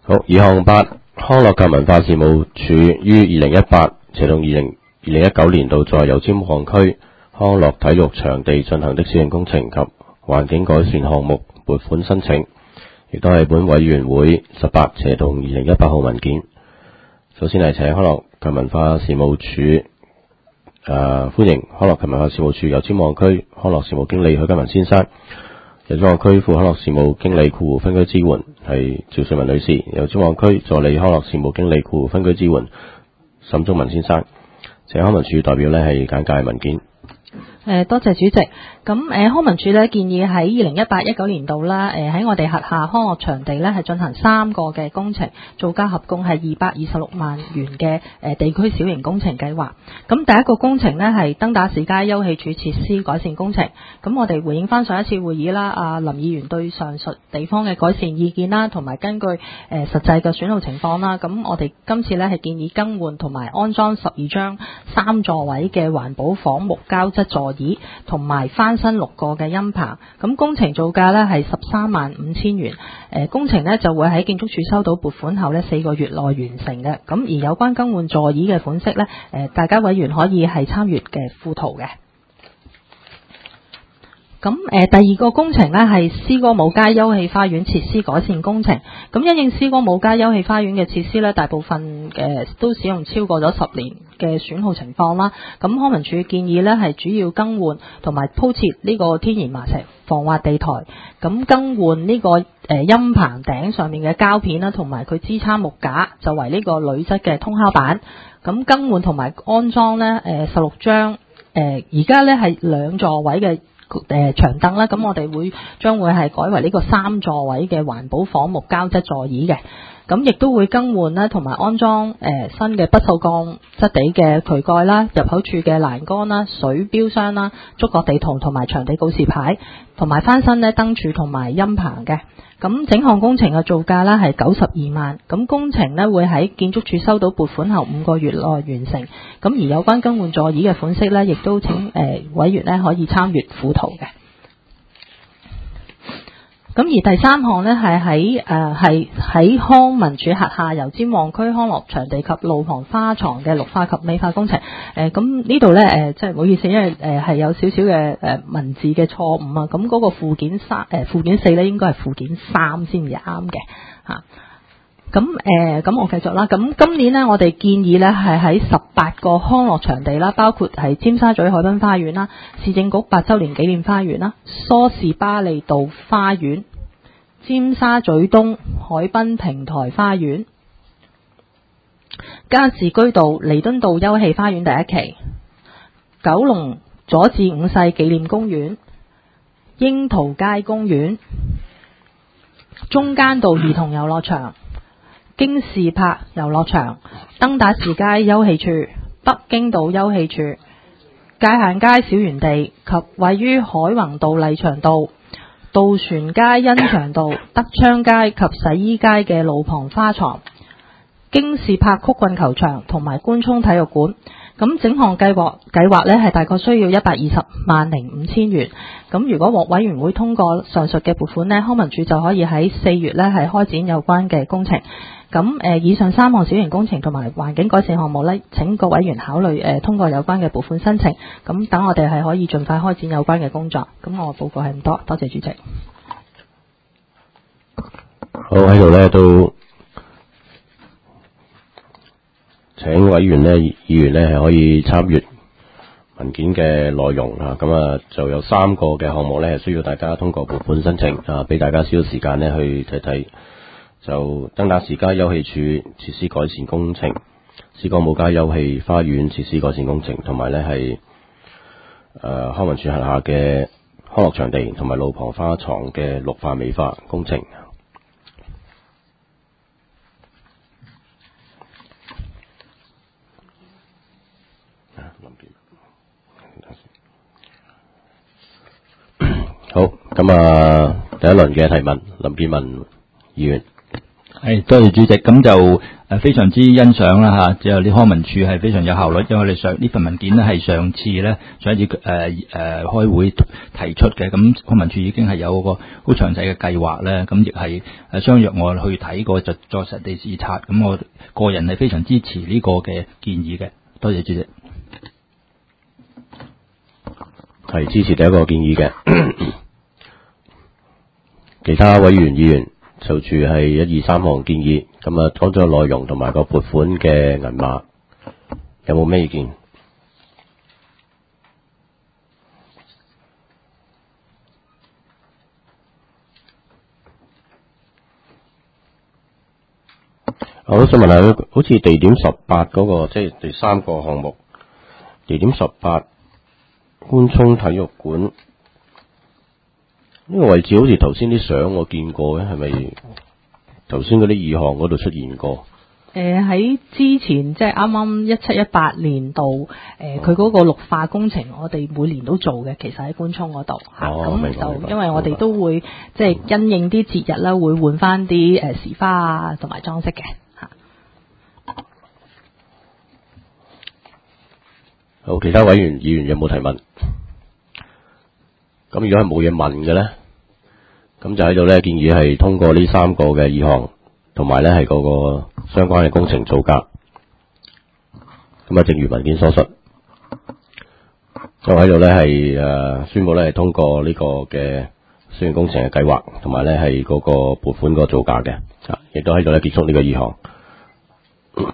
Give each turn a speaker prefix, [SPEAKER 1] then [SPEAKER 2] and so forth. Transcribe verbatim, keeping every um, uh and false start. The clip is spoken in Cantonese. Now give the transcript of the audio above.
[SPEAKER 1] 好，以項八康樂及文化事務署於二零一八斜到二零二零一九年度在油尖旺區康樂體育場地進行的小型工程及環境改善項目撥款申請，亦都係本委員會十八斜到二零一八號文件。首先係請康樂及文化事務署誒、呃、歡迎康樂及文化事務署油尖旺區康樂事務經理許金文先生，油尖旺區副康樂事務經理括弧分區支援係趙瑞文女士，油尖旺區助理康樂事務經理括弧分區支援沈忠文先生。請康文署代表呢係簡介文件。
[SPEAKER 2] 誒，多謝主席。咁誒，康文署咧建議喺二零一八一九年度啦，誒喺我哋轄下康樂場地咧係進行三個嘅工程，造價合共係二百二十六萬元嘅誒地區小型工程計劃。咁第一個工程咧係登打士街休憩處設施改善工程。咁我哋回應翻上一次會議啦，阿林議員對上述地方嘅改善意見啦，同埋根據誒實際嘅損耗情況啦，咁我哋今次咧係建議更換同埋安裝十二張三座位嘅環保仿木膠質座椅，同埋翻新六個嘅音棚。咁工程造價呢係十三萬五千元。誒工程呢就會喺建築署收到撥款後呢四個月內完成嘅。咁而有關更換座椅嘅款式呢，誒大家委員可以係參閱嘅附圖嘅。咁誒第二個工程呢係詩歌舞街休憩花園設施改善工程。咁因應詩歌舞街休憩花園嘅設施呢，大部分嘅都使用超過咗十年嘅損耗情況啦。咁康文署建議呢係主要更換同埋鋪設呢個天然麻石防滑地台，咁更換呢個誒音棚頂上面嘅膠片啦，同埋佢支撐木架就為呢個鋁質嘅通敲板。咁更換同埋安裝呢誒十六張誒而家呢係兩座位嘅誒長凳啦，咁我哋會將會係改為呢個三座位嘅環保仿木膠質座椅嘅。咁亦都會更換啦，同埋安裝誒、呃、新嘅不鏽鋼質地嘅渠蓋啦、入口處嘅欄杆啦、水標箱啦、觸覺地圖同埋場地告示牌，同埋翻新呢燈柱同埋音棚嘅。咁整項工程嘅造價呢係九十二萬。咁工程呢會喺建築署收到撥款後五個月內完成。咁而有關更換座椅嘅款式呢，亦都請誒、呃、委員呢可以參閱附圖嘅。咁而第三項呢，係喺誒係喺康文署轄下油尖旺區康樂場地及路旁花床嘅綠化及美化工程。誒咁呢度呢，誒即係唔好意思，因為誒係有少少嘅誒文字嘅錯誤啊。咁嗰個附件三誒附件四呢，應該係附件三先至啱嘅嚇。咁誒咁我繼續啦。咁今年呢，我哋建議呢係喺十八個康樂場地啦，包括係尖沙咀海濱花園啦、市政局八週年紀念花園啦、梳士巴利道花園、尖沙咀東海濱平台花園、加士居道彌敦道休憩花園第一期、九龍佐治五世紀念公園、櫻桃街公園、中間道兒童遊樂場、京士柏遊樂場、登打士街休憩處、北京道休憩處、界限街小園地及位於海泓道麗翔道、渡船街欣翔道、德昌街及洗衣街嘅路旁花床、京士柏曲棍球場同埋官涌體育館。咁整項計劃計劃呢係大概需要一百二十萬零五千元。咁如果獲委員會通過上述嘅撥款呢，康文署就可以喺四月呢係開展有關嘅工程。咁誒以上三項小型工程同埋環境改善項目呢，請各委員考慮誒通過有關嘅撥款申請。咁等我哋係可以盡快開展有關嘅工作。咁我報告係咁多，多謝主席。
[SPEAKER 1] 好，喺度呢都請委員呢議員呢係可以參閱文件嘅內容啊。咁啊就有三個嘅項目呢係需要大家通過撥款申請啊，俾大家少少時間呢去睇睇。就登打士街休憩處設施改善工程、詩歌舞街休憩花園設施改善工程，同埋呢係誒康文署轄下嘅康樂場地同埋路旁花床嘅綠化美化工程。好，咁啊第一輪嘅提問，林健文議員。
[SPEAKER 3] 係多謝主席，咁就誒非常之欣賞啦嚇，之後啲康文署係非常有效率，因為我哋上呢份文件咧係上次咧上一次誒誒開會提出嘅，咁康文署已經係有個好詳細嘅計劃咧，咁亦係誒相約我去睇過就作實地視察，咁我個人係非常支持呢個嘅建議嘅，多謝主席。
[SPEAKER 1] 係支持第一個建議嘅，其他委員議員就住係一二三項建議，咁啊講咗內容同埋個撥款嘅銀碼，有冇咩意見？我都想問下，好似地點十八嗰個，即係第三個項目，地點十八官涌體育館呢個位置，好似頭先啲相我見過嘅，係咪頭先嗰啲二項嗰度出現過？
[SPEAKER 2] 誒喺、呃、之前即係啱啱一七一八年度，誒佢嗰個綠化工程，我哋每年都做嘅，其實喺官涌嗰度嚇，咁、
[SPEAKER 1] 哦、
[SPEAKER 2] 就因為我哋都會即係因應啲節日啦，會換翻啲誒時花啊同埋裝飾嘅嚇。
[SPEAKER 1] 好，其他委員議員有冇提問？咁如果係冇嘢問嘅咧，咁就喺度咧建議係通過呢三個嘅議項，同埋咧係嗰個相關嘅工程造價。咁啊，正如文件所述，我喺度咧係誒宣佈咧係通過呢個嘅小型工程嘅計劃，同埋咧係嗰個撥款個造價嘅，啊，亦都喺度咧結束呢個議項。